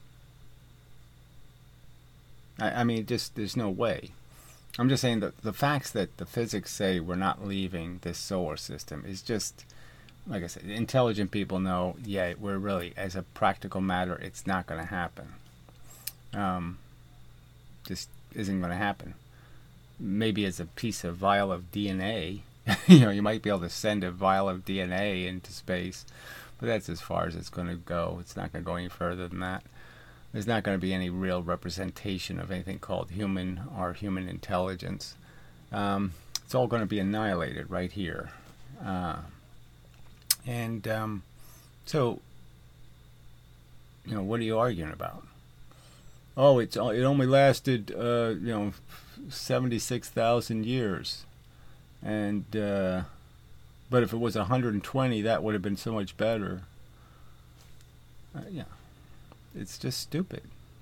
I, I mean, just, there's no way. I'm just saying that the facts that the physics say we're not leaving this solar system is just like I said, intelligent people know, yeah, we're really, as a practical matter, it's not going to happen. Um, just isn't going to happen. Maybe as a piece of vial of D N A, you know, you might be able to send a vial of D N A into space, but that's as far as it's going to go. It's not going to go any further than that. There's not going to be any real representation of anything called human or human intelligence. Um, it's all going to be annihilated right here. Uh, and um, so, you know, what are you arguing about? Oh, it's it only lasted, uh, you know, seventy-six thousand years, and uh, but if it was one hundred twenty, that would have been so much better. Uh, yeah, it's just stupid.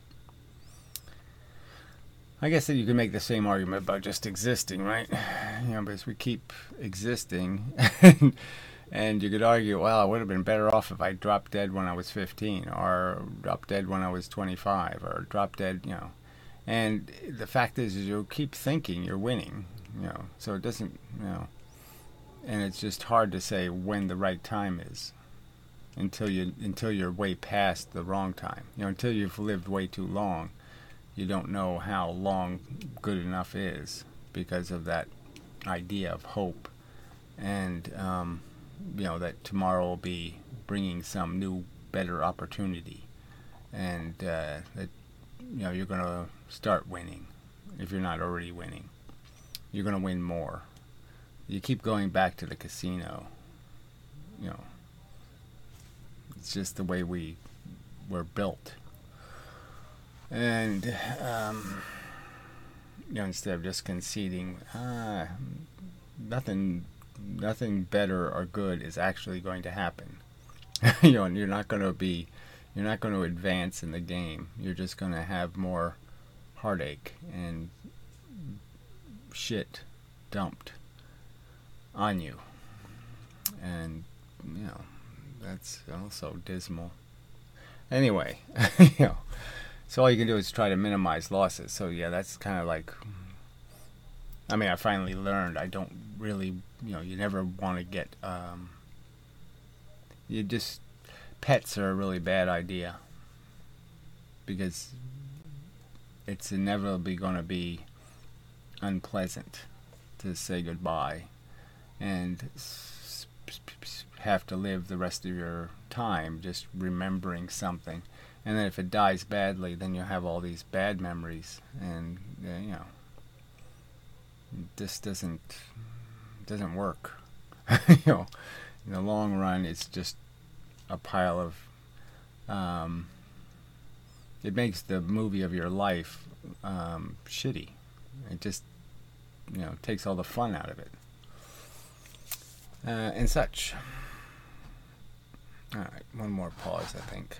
I guess that you can make the same argument about just existing, right? You know, because we keep existing, and, and you could argue, well, I would have been better off if I dropped dead when I was fifteen, or dropped dead when I was twenty-five, or dropped dead, you know. And the fact is, is you'll keep thinking you're winning, you know. So it doesn't, you know, and it's just hard to say when the right time is, until you until you're way past the wrong time, you know, until you've lived way too long. You don't know how long good enough is because of that idea of hope, and um, you know, that tomorrow will be bringing some new, better opportunity, and uh, that, you know, you're going to start winning. If you're not already winning, you're going to win more. You keep going back to the casino. You know, it's just the way we were built. And, um, you know, instead of just conceding, ah, nothing, nothing better or good is actually going to happen. You know, and you're not going to be, you're not going to advance in the game. You're just going to have more heartache and shit dumped on you. And, you know, that's also dismal. Anyway, you know. So all you can do is try to minimize losses. So yeah, that's kind of like, I mean, I finally learned I don't really, you know, you never want to get, um, you just, pets are a really bad idea. Because it's inevitably going to be unpleasant to say goodbye. And have to live the rest of your time just remembering something. And then if it dies badly, then you'll have all these bad memories, and uh, you know, this doesn't doesn't work. You know, in the long run, it's just a pile of. Um, it makes the movie of your life um, shitty. It just, you know, takes all the fun out of it, uh, and such. All right, one more pause, I think.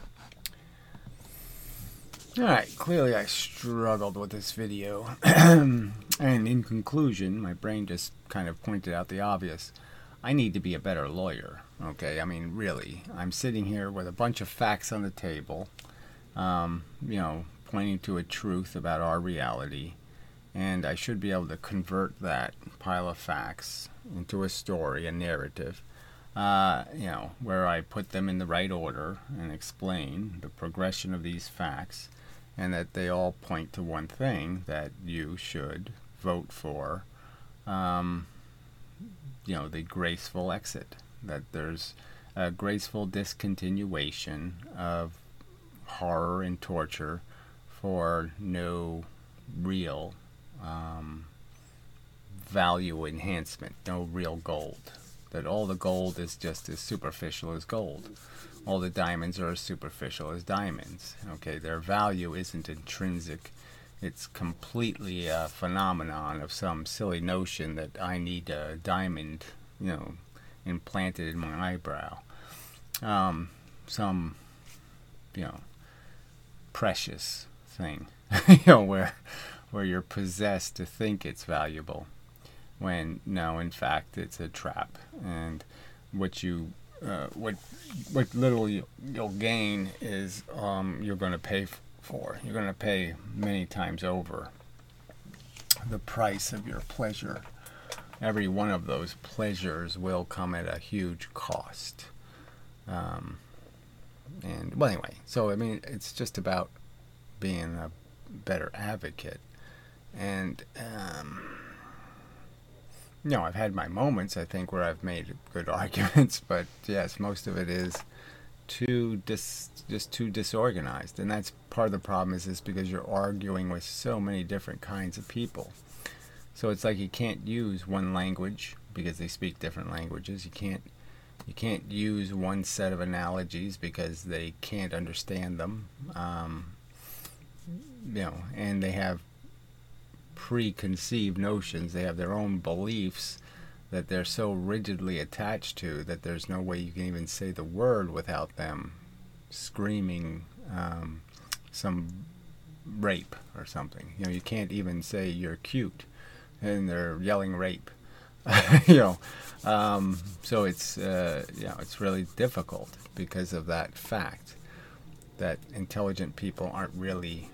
Alright, clearly I struggled with this video. And in conclusion, my brain just kind of pointed out the obvious. I need to be a better lawyer. Okay, I mean, really. I'm sitting here with a bunch of facts on the table, um, you know, pointing to a truth about our reality. And I should be able to convert that pile of facts into a story, a narrative. Uh, you know, where I put them in the right order and explain the progression of these facts, and that they all point to one thing, that you should vote for, um, you know, the graceful exit, that there's a graceful discontinuation of horror and torture for no real um, value enhancement, no real gold. That all the gold is just as superficial as gold. All the diamonds are as superficial as diamonds. Okay, their value isn't intrinsic. It's completely a phenomenon of some silly notion that I need a diamond, you know, implanted in my eyebrow. Um, some, you know, precious thing, you know, where, where you're possessed to think it's valuable. When no, in fact, it's a trap, and what you, uh, what, what little you, you'll gain is um, you're going to pay f- for. You're going to pay many times over the price of your pleasure every one of those pleasures will come at a huge cost. Um, and well, anyway, so I mean, it's just about being a better advocate. And um, you know, I've had my moments, I think, where I've made good arguments, but yes, most of it is too dis just too disorganized. And that's part of the problem, is is because you're arguing with so many different kinds of people. So it's like you can't use one language because they speak different languages. You can't you can't use one set of analogies because they can't understand them. Um, you know, and they have preconceived notions. They have their own beliefs that they're so rigidly attached to that there's no way you can even say the word without them screaming um, some rape or something. You know, you can't even say you're cute, and they're yelling rape. you know, um, so it's uh, you know, it's really difficult because of that fact that intelligent people aren't really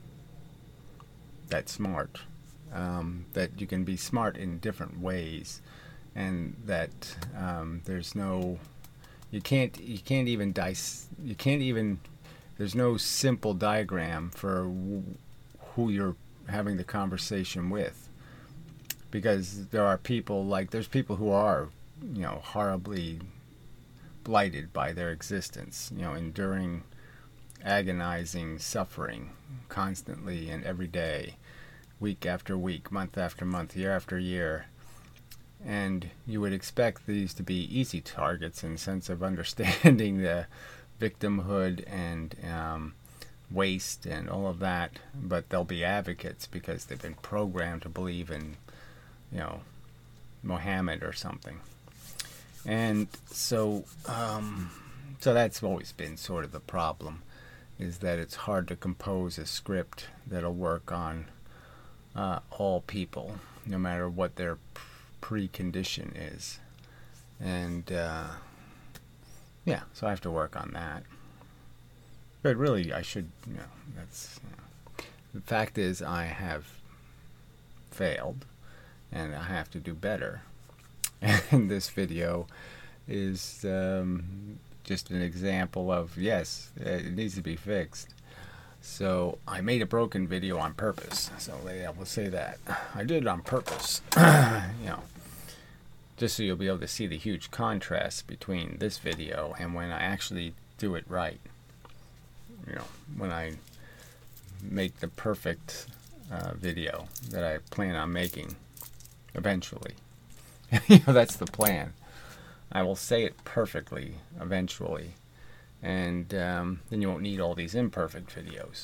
that smart. Um, that you can be smart in different ways, and that um, there's no, you can't you can't even dice you can't even there's no simple diagram for w- who you're having the conversation with, because there are people like there's people who are, you know, horribly blighted by their existence, you know, enduring agonizing suffering constantly and every day, week after week, month after month, year after year. And you would expect these to be easy targets in the sense of understanding the victimhood and um, waste and all of that, but they'll be advocates because they've been programmed to believe in, you know, Mohammed or something. And so, um, so that's always been sort of the problem, is that it's hard to compose a script that'll work on uh, all people, no matter what their precondition is. And uh, yeah, so I have to work on that. But really, I should, you know, that's, you know, the fact is I have failed, and I have to do better. And this video is um, just an example of, yes, it needs to be fixed. So I made a broken video on purpose. So yeah, we'll say that. I did it on purpose. you know, just so you'll be able to see the huge contrast between this video and when I actually do it right. You know, when I make the perfect uh, video that I plan on making eventually. you know, that's the plan. I will say it perfectly eventually. And um, then you won't need all these imperfect videos.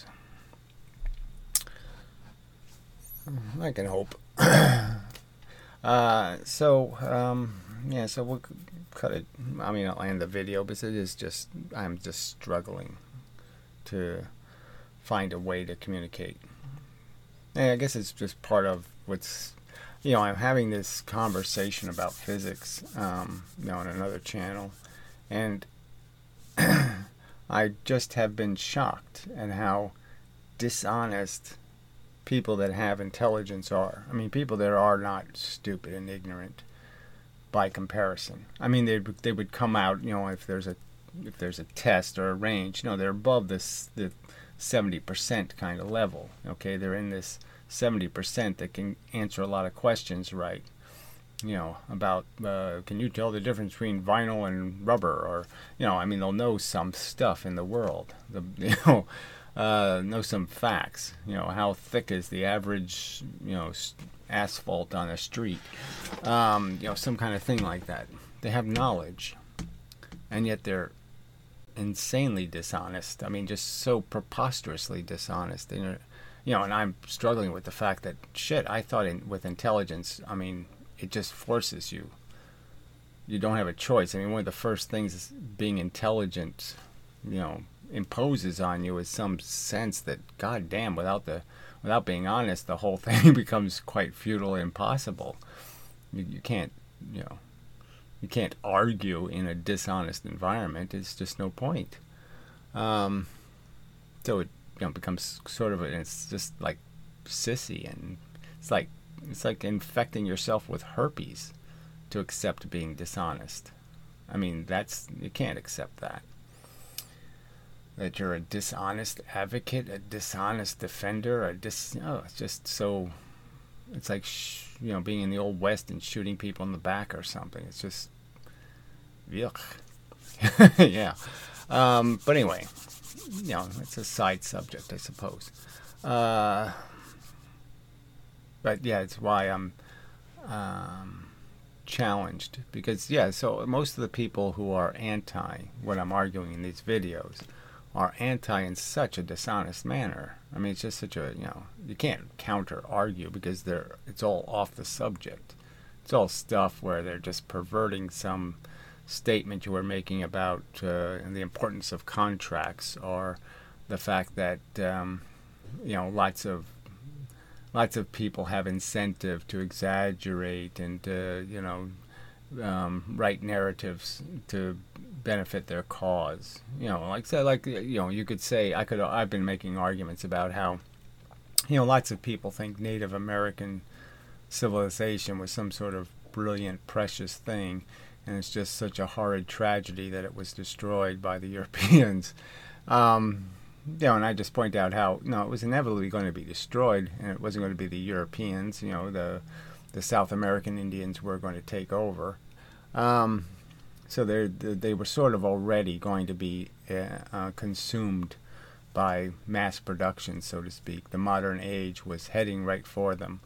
I can hope. uh, so, um, yeah, so we'll cut it. I mean, I'll end the video, because it is just, I'm just struggling to find a way to communicate. And I guess it's just part of what's, you know, I'm having this conversation about physics, um, you know, on another channel. And I just have been shocked at how dishonest people that have intelligence are. I mean, people that are not stupid and ignorant by comparison. I mean, they they would come out, you know, if there's a if there's a test or a range, you know, they're above this the seventy percent kind of level. Okay, they're in this seventy percent that can answer a lot of questions right. You know, about, uh, can you tell the difference between vinyl and rubber? Or, you know, I mean, they'll know some stuff in the world. The, you know, uh, know some facts. You know, how thick is the average, you know, asphalt on a street? Um, you know, some kind of thing like that. They have knowledge, and yet they're insanely dishonest. I mean, just so preposterously dishonest. And, you know, and I'm struggling with the fact that, shit, I thought in, with intelligence, I mean, it just forces you. You don't have a choice. I mean, one of the first things being intelligent, you know, imposes on you is some sense that, God damn, without the, without being honest, the whole thing becomes quite futile and impossible. You, you can't, you know, you can't argue in a dishonest environment. It's just no point. Um, so it, you know, becomes sort of, a, it's just like sissy, and it's like, It's like infecting yourself with herpes to accept being dishonest. I mean, that's, you can't accept that. That you're a dishonest advocate, a dishonest defender, a dis. Oh, it's just so. It's like sh- you know, being in the old west and shooting people in the back or something. It's just, yuck. Yeah. Um, but anyway, you know, it's a side subject, I suppose. Uh, but yeah, it's why I'm um, challenged, because yeah. So most of the people who are anti what I'm arguing in these videos are anti in such a dishonest manner. I mean, it's just such a, you know, you can't counter argue because they're, it's all off the subject. It's all stuff where they're just perverting some statement you were making about uh, the importance of contracts, or the fact that um, you know, lots of lots of people have incentive to exaggerate and to, you know, um, write narratives to benefit their cause. You know, like say, like you know, you could say I could. I've been making arguments about how, you know, lots of people think Native American civilization was some sort of brilliant, precious thing, and it's just such a horrid tragedy that it was destroyed by the Europeans. Um, you know, and I just point out how, no, it was inevitably going to be destroyed, and it wasn't going to be the Europeans. You know, the the South American Indians were going to take over. Um, so they they were sort of already going to be uh, uh, consumed by mass production, so to speak. The modern age was heading right for them.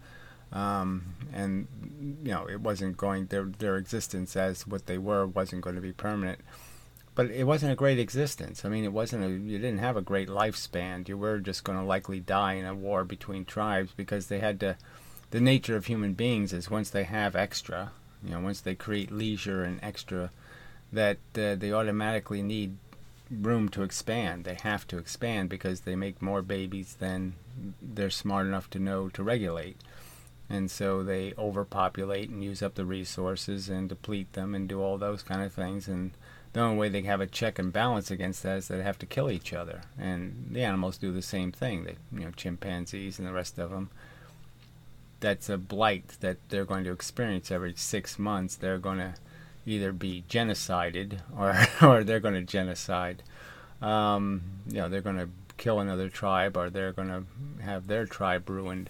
Um, and, you know, it wasn't going, their, their existence as what they were wasn't going to be permanent. But it wasn't a great existence. I mean, it wasn't a, you didn't have a great lifespan. You were just going to likely die in a war between tribes, because they had to, the nature of human beings is once they have extra, you know, once they create leisure and extra, that uh, they automatically need room to expand. They have to expand because they make more babies than they're smart enough to know to regulate. And so they overpopulate and use up the resources and deplete them and do all those kind of things. And the only way they have a check and balance against that is that they have to kill each other. And the animals do the same thing. They, you know, chimpanzees and the rest of them. That's a blight that they're going to experience every six months. They're going to either be genocided or or they're going to genocide. Um, you know, they're going to kill another tribe, or they're going to have their tribe ruined.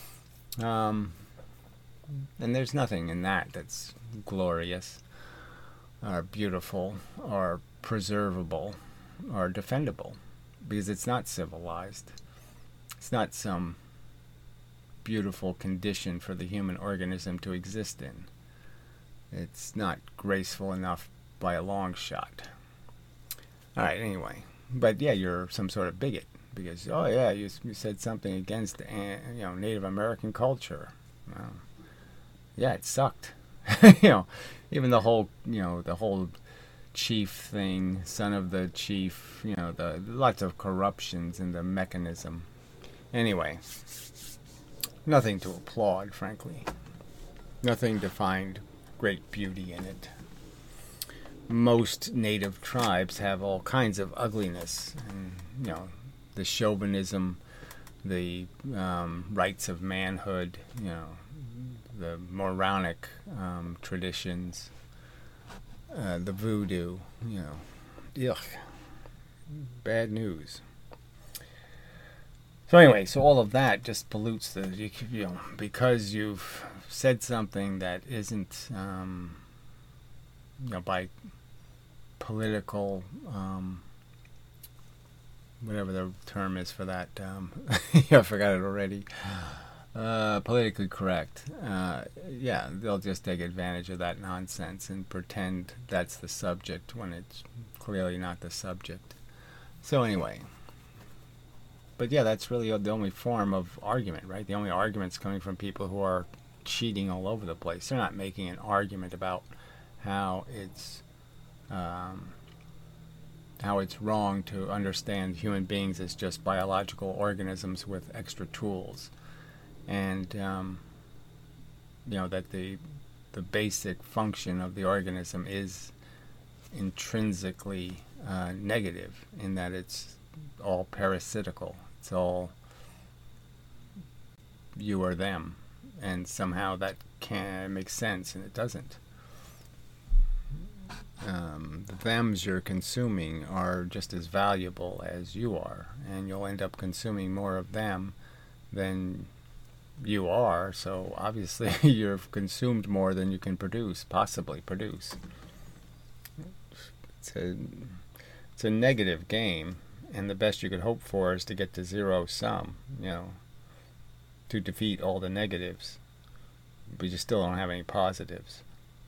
Um, and there's nothing in that that's glorious, or beautiful, or preservable, or defendable, because it's not civilized. It's not some beautiful condition for the human organism to exist in. It's not graceful enough by a long shot. All right, anyway. But yeah, you're some sort of bigot because, oh yeah, you, you said something against, uh, you know, Native American culture. Well, yeah, it sucked. You know, even the whole, you know, the whole chief thing, son of the chief, you know, the lots of corruptions in the mechanism. Anyway, nothing to applaud, frankly. Nothing to find great beauty in it. Most native tribes have all kinds of ugliness, and, you know, the chauvinism, the um, rights of manhood, you know, the moronic um, traditions, uh, the voodoo, you know, ugh, bad news. So anyway, so all of that just pollutes the, you, you know, because you've said something that isn't, um, you know, by political, um, whatever the term is for that, um, yeah, I forgot it already, uh, politically correct. Uh, yeah, they'll just take advantage of that nonsense and pretend that's the subject when it's clearly not the subject. So anyway. But yeah, that's really the only form of argument, right? The only argument's coming from people who are cheating all over the place. They're not making an argument about how it's um, how it's wrong to understand human beings as just biological organisms with extra tools, and um, you know that the the basic function of the organism is intrinsically uh, negative in that it's all parasitical. It's all you or them, and somehow that can make sense, and it doesn't. Um, the thems you're consuming are just as valuable as you are, and you'll end up consuming more of them than you are, so obviously you've consumed more than you can produce, possibly produce. It's a, it's a negative game, and the best you could hope for is to get to zero sum, you know, to defeat all the negatives, but you still don't have any positives.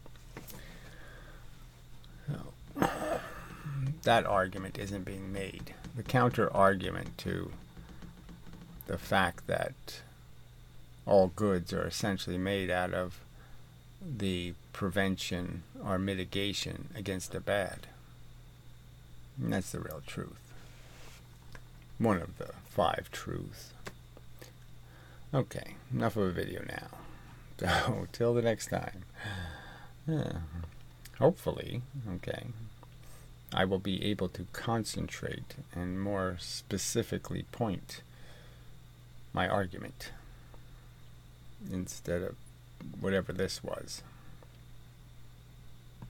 So, that argument isn't being made. The counter argument to the fact that all goods are essentially made out of the prevention or mitigation against the bad. And that's the real truth. One of the five truths. Okay, enough of a video now. So, till the next time. Yeah. Hopefully, okay, I will be able to concentrate and more specifically point my argument instead of whatever this was.